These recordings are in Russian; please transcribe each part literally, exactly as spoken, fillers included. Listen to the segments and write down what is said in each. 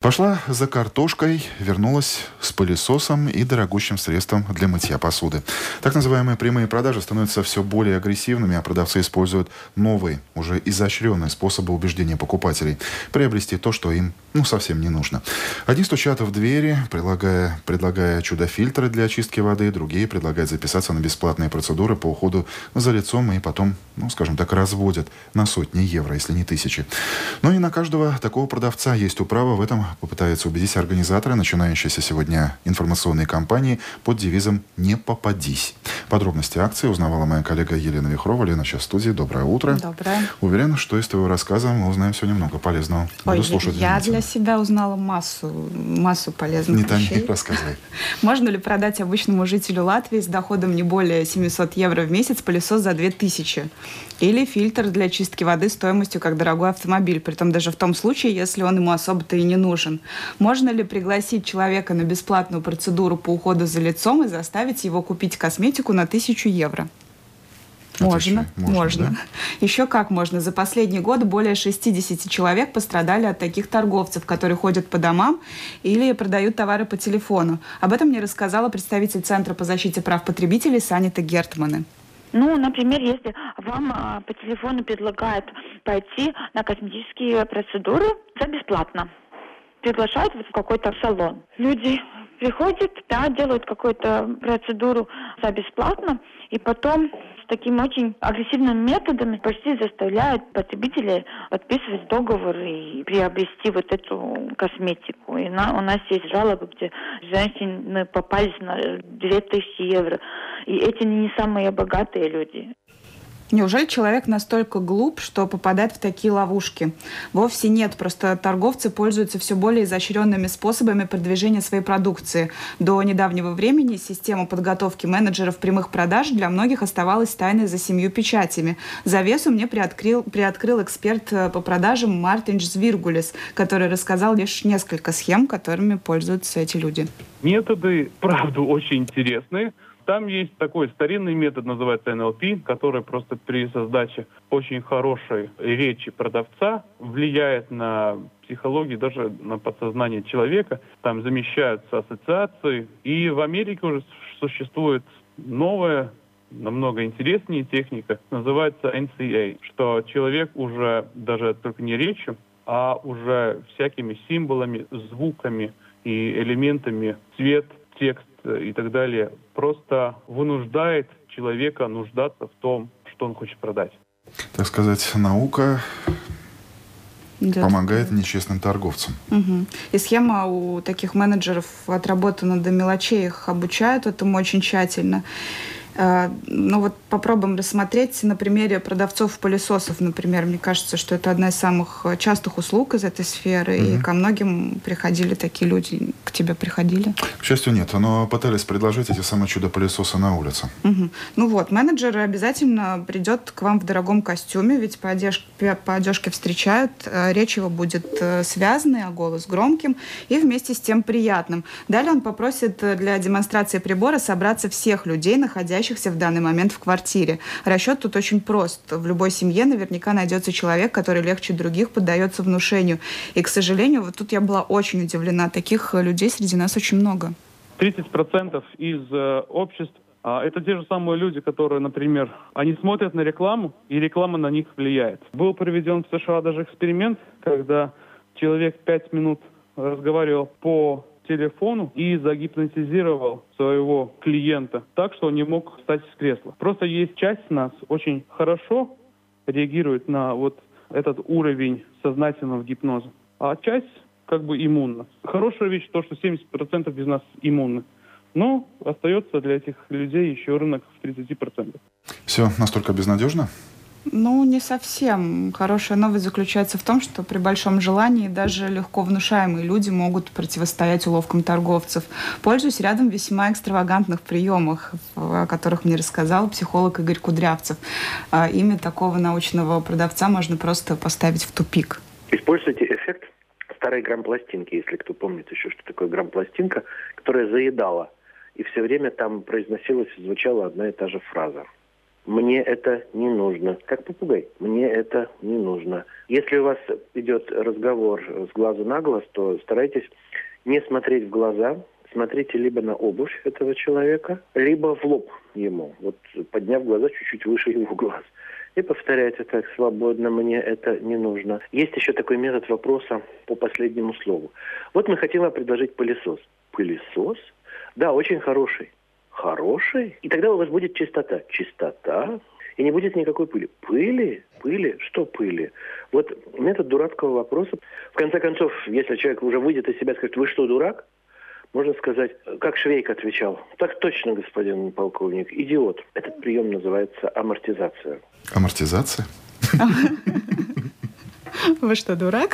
Пошла за картошкой, вернулась с пылесосом и дорогущим средством для мытья посуды. Так называемые прямые продажи становятся все более агрессивными, а продавцы используют новые, уже изощренные способы убеждения покупателей приобрести то, что им ну, совсем не нужно. Одни стучат в двери, предлагая, предлагая чудо-фильтры для очистки воды, другие предлагают записаться на бесплатные процедуры по уходу за лицом и потом, ну, скажем так, разводят на сотни евро, если не тысячи. Но и на каждого такого продавца есть управа. В этом попытаются убедить организаторы начинающейся сегодня информационной кампании под девизом «Не попадись». Подробности акции узнавала моя коллега Елена Вихрова. Лена, сейчас в студии. Доброе утро. Доброе. Уверен, что из твоего рассказа мы узнаем сегодня много полезного. Ой, Буду слушать я для себя узнала массу, массу полезных не вещей. томи, рассказывай. Можно ли продать обычному жителю Латвии с доходом не более семьсот евро в месяц пылесос за две тысячи? Или фильтр для чистки воды стоимостью как дорогой автомобиль, притом даже в том случае, если он ему особо-то и не нужен? Можно ли пригласить человека на бесплатную процедуру по уходу за лицом и заставить его купить косметику на тысячу евро? Можно, можно. можно. Да? Еще как можно. За последний год более шестьдесят человек пострадали от таких торговцев, которые ходят по домам или продают товары по телефону. Об этом мне рассказала представитель Центра по защите прав потребителей Санита Гертманы. Ну, например, если вам а, по телефону предлагают пойти на косметические процедуры за бесплатно, приглашают в какой-то салон. Люди приходят, да, делают какую-то процедуру за бесплатно, и потом с такими очень агрессивными методами почти заставляют потребителей подписывать договор и приобрести вот эту косметику. И на, у нас есть жалобы, где женщины попались на две тысячи евро. И эти не самые богатые люди. Неужели человек настолько глуп, что попадает в такие ловушки? Вовсе нет, просто торговцы пользуются все более изощренными способами продвижения своей продукции. До недавнего времени система подготовки менеджеров прямых продаж для многих оставалась тайной за семью печатями. Завесу мне приоткрыл, приоткрыл эксперт по продажам Мартинš Zvirgulis, который рассказал лишь несколько схем, которыми пользуются эти люди. Методы, правда, очень интересные. Там есть такой старинный метод, называется эн эл пи, который просто при создаче очень хорошей речи продавца влияет на психологию, даже на подсознание человека. Там замещаются ассоциации. И в Америке уже существует новая, намного интереснее техника, называется эн си эй, что человек уже даже только не речью, а уже всякими символами, звуками и элементами, цвет, текст и так далее, просто вынуждает человека нуждаться в том, что он хочет продать. Так сказать, наука да, помогает да. нечестным торговцам. Угу. И схема у таких менеджеров отработана до мелочей, их обучают этому очень тщательно. Ну вот попробуем рассмотреть на примере продавцов пылесосов, например. Мне кажется, что это одна из самых частых услуг из этой сферы, mm-hmm. и ко многим приходили такие люди. К тебе приходили? К счастью, нет, но пытались предложить эти самые чудо-пылесосы на улице. Mm-hmm. Ну вот, менеджер обязательно придет к вам в дорогом костюме, ведь по одежке, по одежке встречают, речь его будет связанной, а голос громким и вместе с тем приятным. Далее он попросит для демонстрации прибора собраться всех людей, находящихся в данный момент в квартире. Расчет тут очень прост. В любой семье наверняка найдется человек, который легче других поддается внушению. И, к сожалению, вот тут я была очень удивлена. Таких людей среди нас очень много. тридцать процентов из э, обществ а, это те же самые люди, которые, например, они смотрят на рекламу, и реклама на них влияет. Был проведен в США даже эксперимент, когда человек пять минут разговаривал по телефону и загипнотизировал своего клиента так, что он не мог встать с кресла. Просто есть часть нас очень хорошо реагирует на вот этот уровень сознательного гипноза, а часть как бы иммунна. Хорошая вещь то, что семьдесят процентов из нас иммунны. Но остается для этих людей еще рынок в тридцать процентов. Все настолько безнадежно? Ну, не совсем. Хорошая новость заключается в том, что при большом желании даже легко внушаемые люди могут противостоять уловкам торговцев. Пользуюсь рядом весьма экстравагантных приемах, о которых мне рассказал психолог Игорь Кудрявцев. Имя такого научного продавца можно просто поставить в тупик. Используйте эффект старой грампластинки, если кто помнит еще, что такое грампластинка, которая заедала. И все время там произносилась и звучала одна и та же фраза. мне это не нужно. Как попугай, мне это не нужно. Если у вас идет разговор с глазу на глаз, то старайтесь не смотреть в глаза, смотрите либо на обувь этого человека, либо в лоб ему, вот подняв глаза чуть-чуть выше его глаз. И повторяйте так свободно, мне это не нужно. Есть еще такой метод вопроса по последнему слову. Вот мы хотим вам предложить пылесос. Пылесос? Да, очень хороший. Хороший? И тогда у вас будет чистота. Чистота? И не будет никакой пыли. Пыли? Пыли? Что пыли? Вот метод дурацкого вопроса. В конце концов, если человек уже выйдет из себя и скажет, вы что, дурак? Можно сказать, как Швейк отвечал. Так точно, господин полковник, идиот. Этот прием называется амортизация. Амортизация? Вы что, дурак?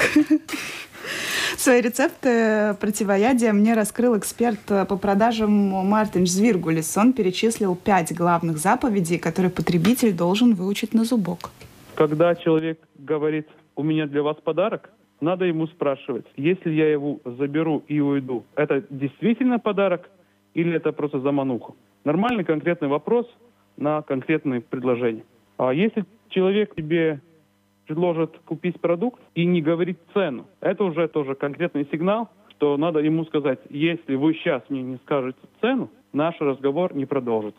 Свои рецепты противоядия мне раскрыл эксперт по продажам Мартин Звиргулис. Он перечислил пять главных заповедей, которые потребитель должен выучить на зубок. Когда человек говорит, у меня для вас подарок, надо ему спрашивать, если я его заберу и уйду, это действительно подарок или это просто замануха? Нормальный конкретный вопрос на конкретные предложения. А если человек тебе предложит купить продукт и не говорит цену, это уже тоже конкретный сигнал, что надо ему сказать, если вы сейчас мне не скажете цену, наш разговор не продолжится.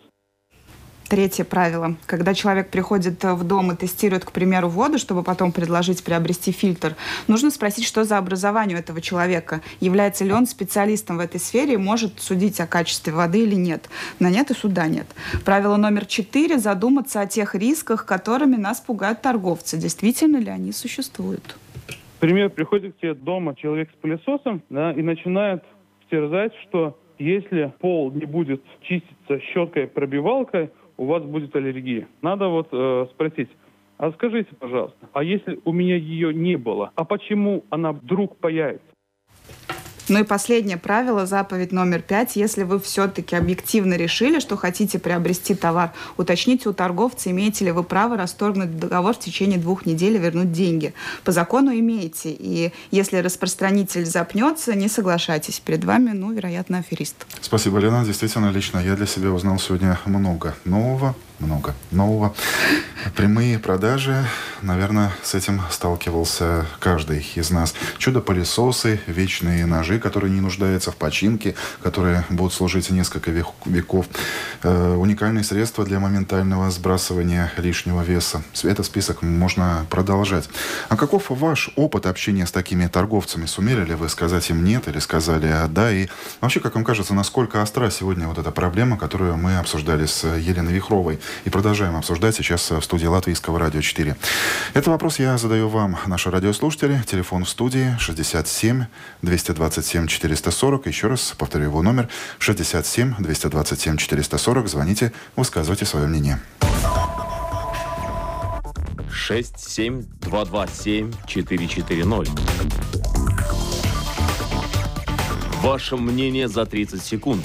Третье правило. Когда человек приходит в дом и тестирует, к примеру, воду, чтобы потом предложить приобрести фильтр, нужно спросить, что за образование у этого человека. Является ли он специалистом в этой сфере и может судить о качестве воды или нет. На нет и суда нет. Правило номер четыре. Задуматься о тех рисках, которыми нас пугают торговцы. Действительно ли они существуют? Например, приходит к тебе дома человек с пылесосом, да, и начинает терзать, что если пол не будет чиститься щеткой-пробивалкой, у вас будет аллергия. Надо вот э, спросить, а скажите, пожалуйста, а если у меня ее не было, а почему она вдруг появится? Ну и последнее правило, заповедь номер пять. Если вы все-таки объективно решили, что хотите приобрести товар, уточните у торговца, имеете ли вы право расторгнуть договор в течение двух недель и вернуть деньги. По закону имеете. И если распространитель запнется, не соглашайтесь. Перед вами, ну, вероятно, аферист. Спасибо, Лена. Действительно, лично я для себя узнал сегодня много нового. Много нового. Прямые продажи, наверное, с этим сталкивался каждый из нас. Чудо-пылесосы, вечные ножи, которые не нуждаются в починке, которые будут служить несколько веков. Э, уникальные средства для моментального сбрасывания лишнего веса. Этот список можно продолжать. А каков ваш опыт общения с такими торговцами? Сумели ли вы сказать им нет или сказали да? И вообще, как вам кажется, насколько остра сегодня вот эта проблема, которую мы обсуждали с Еленой Вихровой? И продолжаем обсуждать сейчас в студии Латвийского радио четыре. Этот вопрос я задаю вам, наши радиослушатели. Телефон в студии шестьдесят семь двести двадцать семь четыреста сорок. Еще раз повторю его номер шестьдесят семь двести двадцать семь четыреста сорок. Звоните, высказывайте свое мнение. шесть семь два два семь четыре четыре ноль. Ваше мнение за тридцать секунд.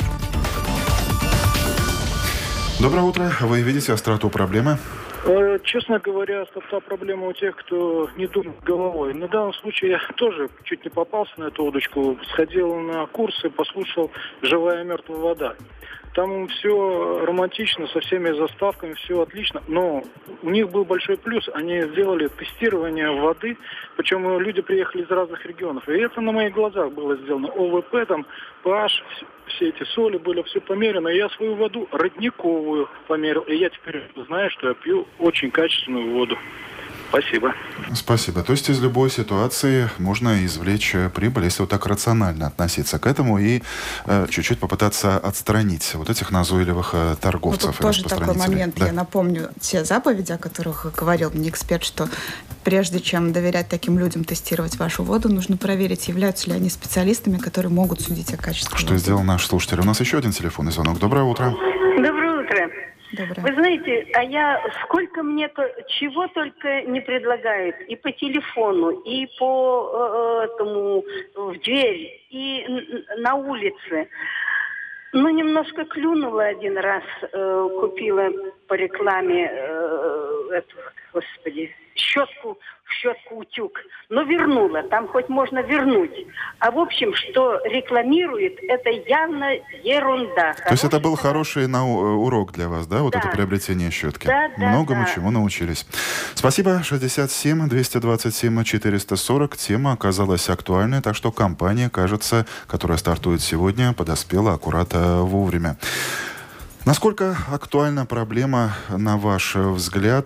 Доброе утро. Вы видите остроту проблемы? Честно говоря, острота проблема у тех, кто не думает головой. На данном случае я тоже чуть не попался на эту удочку. Сходил на курсы, послушал «Живая и мертвая вода». Там все романтично, со всеми заставками, все отлично. Но у них был большой плюс. Они сделали тестирование воды, причем люди приехали из разных регионов. И это на моих глазах было сделано. ОВП, там, pH, все эти соли были, все померено. И я свою воду родниковую померил. И я теперь знаю, что я пью очень качественную воду. Спасибо. Спасибо. То есть из любой ситуации можно извлечь прибыль, если вот так рационально относиться к этому и э, чуть-чуть попытаться отстранить вот этих назойливых э, торговцев. Вот тут тоже такой момент. Да. Я напомню те заповеди, о которых говорил мне эксперт, что прежде чем доверять таким людям тестировать вашу воду, нужно проверить, являются ли они специалистами, которые могут судить о качестве Что воды. сделал наш слушатель. У нас еще один телефонный звонок. Доброе утро. Доброе утро. Доброе. Вы знаете, а я сколько мне то, чего только не предлагают и по телефону, и по э, этому в дверь, и на улице. Ну, немножко клюнула один раз, э, купила по рекламе э, эту господи, щетку, щетку утюг. Но вернула, там хоть можно вернуть. А в общем, что рекламирует, это явно ерунда. То есть это был хороший нау- урок для вас, да, вот да. это приобретение щетки? Да, да, Многому да. чему научились. Спасибо. шестьдесят семь двести двадцать семь четыреста сорок. Тема оказалась актуальной, так что компания, кажется, которая стартует сегодня, подоспела аккурат вовремя. Насколько актуальна проблема, на ваш взгляд,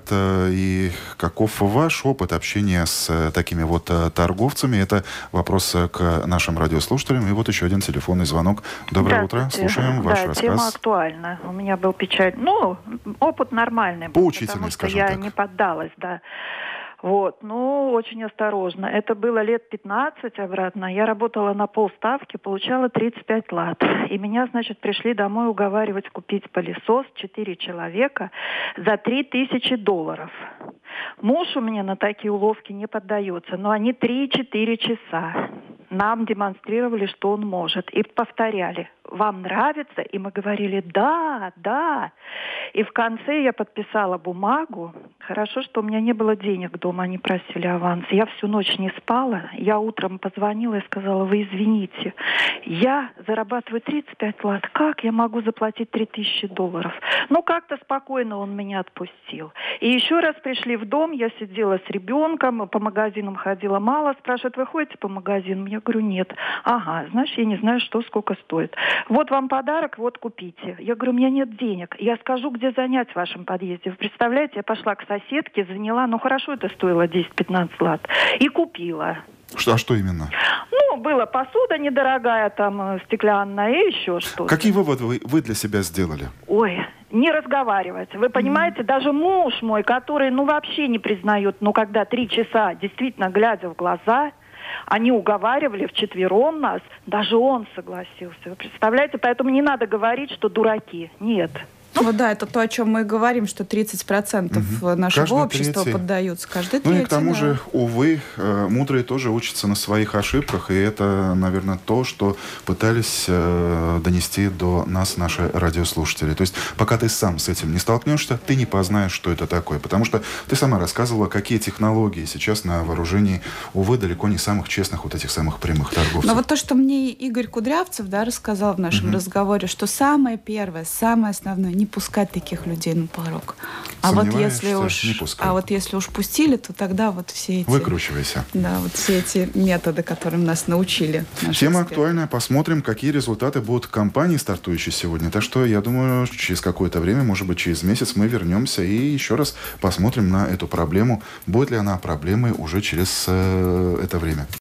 и каков ваш опыт общения с такими вот торговцами? Это вопрос к нашим радиослушателям. И вот еще один телефонный звонок. Доброе утро. Слушаем ваш да, рассказ. Тема актуальна. У меня был печаль. Ну, опыт нормальный. Поучительный, скажем я так. не поддалась, да. Вот, ну, очень осторожно. Это было лет пятнадцать обратно. Я работала на полставки, получала тридцать пять лат. И меня, значит, пришли домой уговаривать купить пылесос, четыре человека, за три тысячи долларов. Муж у меня на такие уловки не поддается, но они три-четыре часа нам демонстрировали, что он может. И повторяли: вам нравится? И мы говорили: да, да. И в конце я подписала бумагу. Хорошо, что у меня не было денег дома, они просили аванс. Я всю ночь не спала. Я утром позвонила и сказала: вы извините, я зарабатываю тридцать пять лат. Как я могу заплатить три тысячи долларов? Ну, как-то спокойно он меня отпустил. И еще раз пришли в дом, я сидела с ребенком, по магазинам ходила мало. Спрашивают: вы ходите по магазинам? Я говорю: нет. Ага, знаешь, я не знаю, что сколько стоит. Вот вам подарок, вот купите. Я говорю: у меня нет денег. Я скажу, где занять в вашем подъезде. Вы представляете, я пошла к соседке, заняла, ну хорошо, это стоило десять-пятнадцать лат, и купила. Что, а что именно? Ну, была посуда недорогая, там, стеклянная, и еще что-то. Какие выводы вы, вы для себя сделали? Ой, не разговаривать. Вы понимаете, mm-hmm. даже муж мой, который, ну, вообще не признает, ну, когда три часа, действительно, глядя в глаза, они уговаривали вчетвером нас, даже он согласился. Вы представляете? Поэтому не надо говорить, что дураки. Нет. Ну да, это то, о чем мы и говорим, что тридцать процентов угу. нашего Каждый общества третий. поддаются. Каждый ну третий, и к тому да. же, увы, мудрые тоже учатся на своих ошибках, и это, наверное, то, что пытались э, донести до нас наши радиослушатели. То есть пока ты сам с этим не столкнешься, ты не познаешь, что это такое. Потому что ты сама рассказывала, какие технологии сейчас на вооружении, увы, далеко не самых честных вот этих самых прямых торговцев. Но вот то, что мне Игорь Кудрявцев, да, рассказал в нашем угу. разговоре, что самое первое, самое основное, не пускать таких людей на порог. А вот если уж, а вот если уж пустили, то тогда вот все эти... Выкручивайся. Да, вот все эти методы, которым нас научили. Тема эксперты. актуальная. Посмотрим, какие результаты будут компании, стартующей сегодня. Так что, я думаю, через какое-то время, может быть, через месяц мы вернемся и еще раз посмотрим на эту проблему. Будет ли она проблемой уже через э, это время.